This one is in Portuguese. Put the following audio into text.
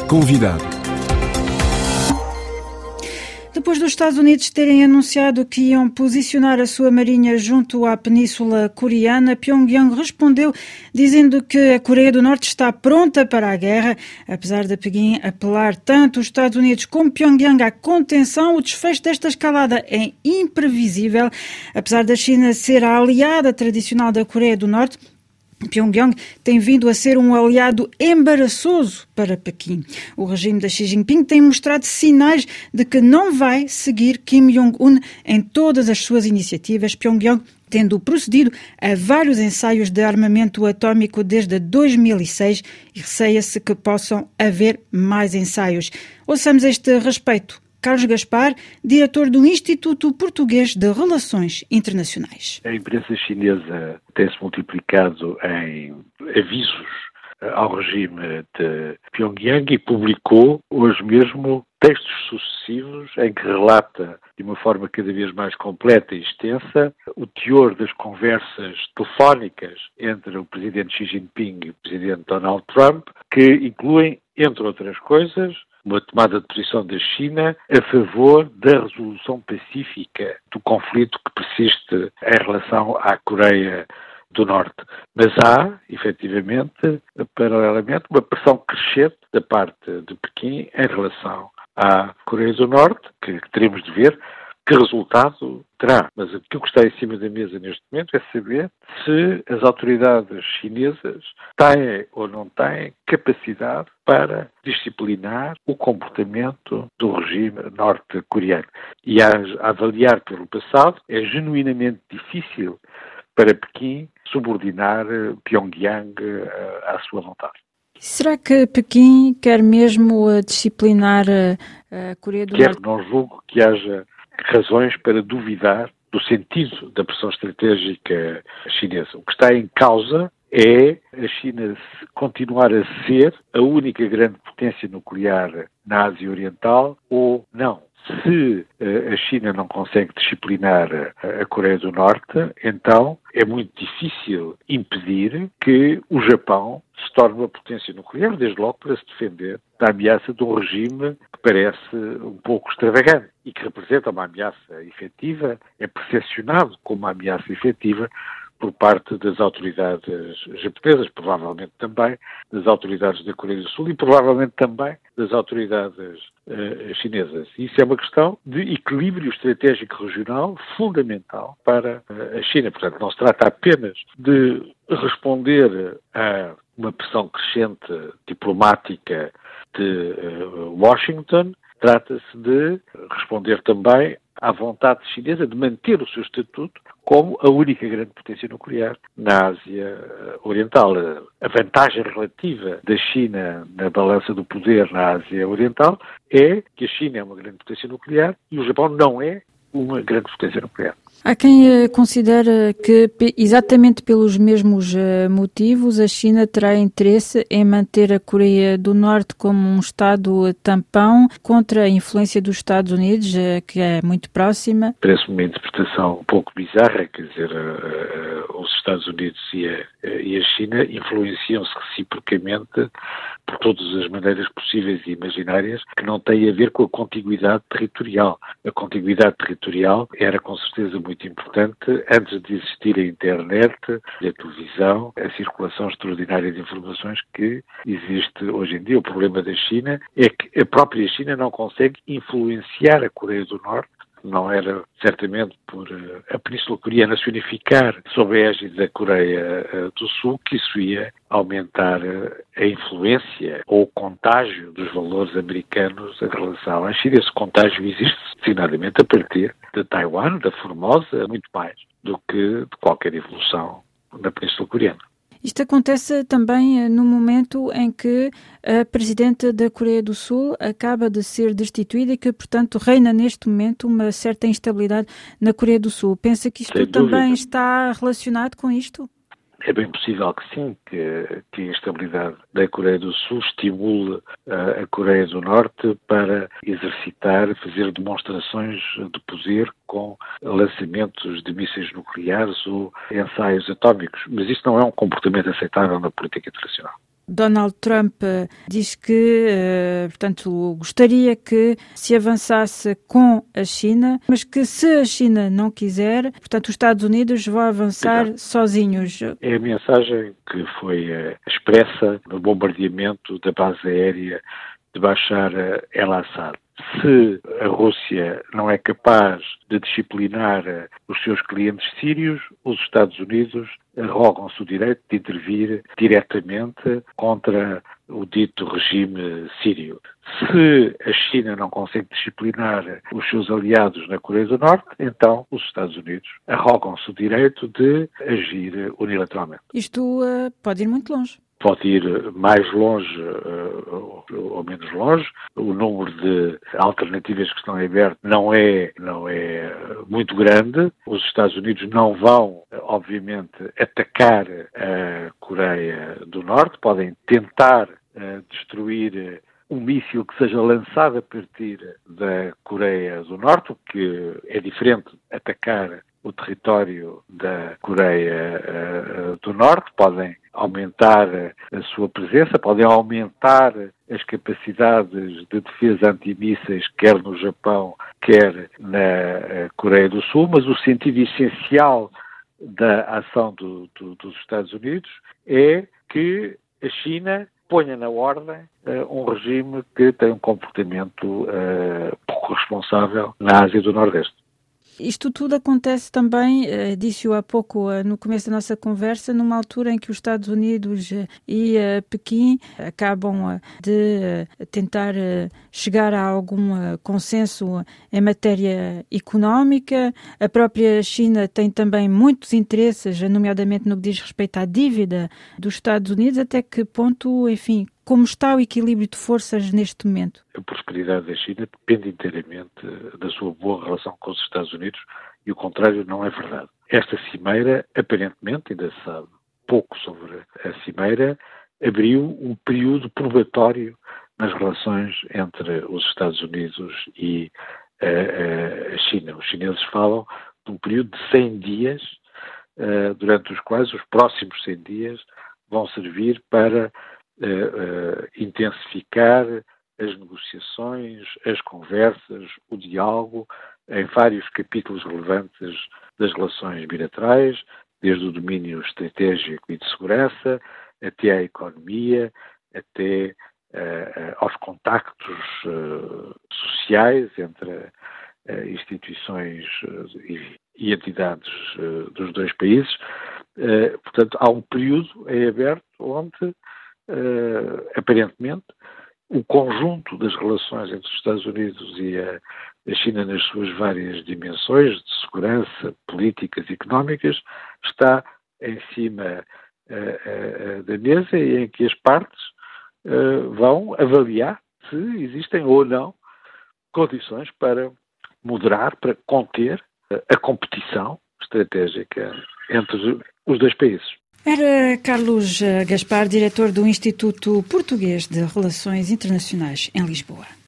Convidado. Depois dos Estados Unidos terem anunciado que iam posicionar a sua marinha junto à Península Coreana, Pyongyang respondeu dizendo que a Coreia do Norte está pronta para a guerra. Apesar de Pequim apelar tanto os Estados Unidos como Pyongyang à contenção, o desfecho desta escalada é imprevisível. Apesar da China ser a aliada tradicional da Coreia do Norte, Pyongyang tem vindo a ser um aliado embaraçoso para Pequim. O regime de Xi Jinping tem mostrado sinais de que não vai seguir Kim Jong-un em todas as suas iniciativas, Pyongyang tendo procedido a vários ensaios de armamento atómico desde 2006 e receia-se que possam haver mais ensaios. Ouçamos a este respeito Carlos Gaspar, diretor do Instituto Português de Relações Internacionais. A imprensa chinesa tem-se multiplicado em avisos ao regime de Pyongyang e publicou hoje mesmo textos sucessivos em que relata de uma forma cada vez mais completa e extensa o teor das conversas telefónicas entre o presidente Xi Jinping e o presidente Donald Trump, que incluem, entre outras coisas, uma tomada de posição da China a favor da resolução pacífica do conflito que persiste em relação à Coreia do Norte. Mas há, efetivamente, paralelamente, uma pressão crescente da parte de Pequim em relação à Coreia do Norte, que teremos de ver que resultado terá. Mas o que está em cima da mesa neste momento é saber se as autoridades chinesas têm ou não têm capacidade para disciplinar o comportamento do regime norte-coreano. E a avaliar pelo passado, é genuinamente difícil para Pequim subordinar Pyongyang à sua vontade. Será que Pequim quer mesmo disciplinar a Coreia do Norte? Não julgo que haja razões para duvidar do sentido da pressão estratégica chinesa. O que está em causa é a China continuar a ser a única grande potência nuclear na Ásia Oriental ou não. Se a China não consegue disciplinar a Coreia do Norte, então é muito difícil impedir que o Japão se torne uma potência nuclear, desde logo para se defender da ameaça de um regime que parece um pouco extravagante e que representa uma ameaça efetiva, é percepcionado como uma ameaça efetiva por parte das autoridades japonesas, provavelmente também das autoridades da Coreia do Sul e provavelmente também das autoridades chinesas. Isso é uma questão de equilíbrio estratégico regional fundamental para a China. Portanto, não se trata apenas de responder a uma pressão crescente diplomática de Washington, trata-se de responder também à vontade chinesa de manter o seu estatuto como a única grande potência nuclear na Ásia Oriental. A vantagem relativa da China na balança do poder na Ásia Oriental é que a China é uma grande potência nuclear e o Japão não é uma grande potência nuclear. Há quem considera que, exatamente pelos mesmos motivos, a China terá interesse em manter a Coreia do Norte como um Estado tampão contra a influência dos Estados Unidos, que é muito próxima. Parece-me uma interpretação um pouco bizarra, quer dizer, os Estados Unidos e a China influenciam-se reciprocamente por todas as maneiras possíveis e imaginárias que não têm a ver com a contiguidade territorial. A contiguidade territorial era com certeza muito importante antes de existir a internet, a televisão, a circulação extraordinária de informações que existe hoje em dia. O problema da China é que a própria China não consegue influenciar a Coreia do Norte. Não era certamente por a Península Coreana se unificar sob a égide da Coreia do Sul que isso ia aumentar a influência ou o contágio dos valores americanos em relação à China. Esse contágio existe, designadamente, a partir de Taiwan, da Formosa, muito mais do que de qualquer evolução na Península Coreana. Isto acontece também no momento em que a presidenta da Coreia do Sul acaba de ser destituída e que, portanto, reina neste momento uma certa instabilidade na Coreia do Sul. Pensa que isto também está relacionado com isto? É bem possível que sim, que a instabilidade da Coreia do Sul estimule a Coreia do Norte para exercitar, fazer demonstrações de poder com lançamentos de mísseis nucleares ou ensaios atómicos. Mas isso não é um comportamento aceitável na política internacional. Donald Trump diz que, portanto, gostaria que se avançasse com a China, mas que se a China não quiser, portanto, os Estados Unidos vão avançar sozinhos. É a mensagem que foi expressa no bombardeamento da base aérea de Bashar el-Assad. Se a Rússia não é capaz de disciplinar os seus clientes sírios, os Estados Unidos arrogam-se o direito de intervir diretamente contra o dito regime sírio. Se a China não consegue disciplinar os seus aliados na Coreia do Norte, então os Estados Unidos arrogam-se o direito de agir unilateralmente. Isto pode ir muito longe. Pode ir mais longe ou menos longe. O número de alternativas que estão em aberto não é muito grande. Os Estados Unidos não vão, obviamente, atacar a Coreia do Norte. Podem tentar destruir um míssil que seja lançado a partir da Coreia do Norte, o que é diferente de atacar o território da Coreia do Norte. Podem aumentar a sua presença, podem aumentar as capacidades de defesa antimísseis, quer no Japão, quer na Coreia do Sul, mas o sentido essencial da ação dos Estados Unidos é que a China ponha na ordem um regime que tem um comportamento pouco responsável na Ásia do Nordeste. Isto tudo acontece também, disse-o há pouco no começo da nossa conversa, numa altura em que os Estados Unidos e Pequim acabam de tentar chegar a algum consenso em matéria económica. A própria China tem também muitos interesses, nomeadamente no que diz respeito à dívida dos Estados Unidos. Até que ponto, enfim, como está o equilíbrio de forças neste momento? A prosperidade da China depende inteiramente da sua boa relação com os Estados Unidos e o contrário não é verdade. Esta cimeira, aparentemente, ainda se sabe pouco sobre a cimeira, abriu um período probatório nas relações entre os Estados Unidos e a China. Os chineses falam de um período de 100 dias, durante os quais os próximos 100 dias vão servir para intensificar as negociações, as conversas, o diálogo em vários capítulos relevantes das relações bilaterais, desde o domínio estratégico e de segurança, até à economia, até aos contactos sociais entre instituições e entidades dos dois países. Portanto, há um período em aberto onde aparentemente, o conjunto das relações entre os Estados Unidos e a China nas suas várias dimensões de segurança, políticas e económicas está em cima da mesa e em que as partes vão avaliar se existem ou não condições para moderar, para conter a competição estratégica entre os dois países. Era Carlos Gaspar, diretor do Instituto Português de Relações Internacionais em Lisboa.